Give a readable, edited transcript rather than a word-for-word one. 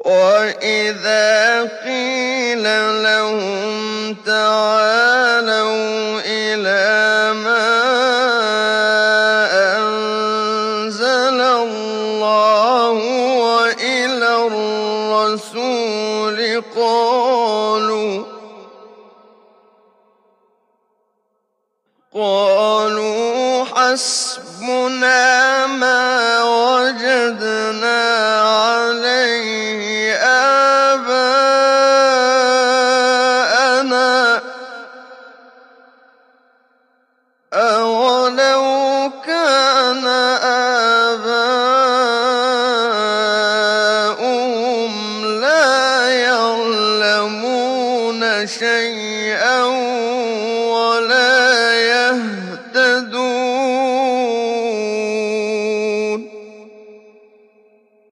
وَإِذَا قِيلَ لَهُمْ تَعَالَوْا إِلَىٰ مَا أَنزَلَ اللَّهُ وَإِلَى الرَّسُولِ قَالُوا حَسْبُنَا مَا وَجَدْنَا عَلَيْهِ آبَاءَنَا ۚ أَوَلَوْ كَانَ آبَاؤُهُمْ لَا يَعْلَمُونَ شَيْئًا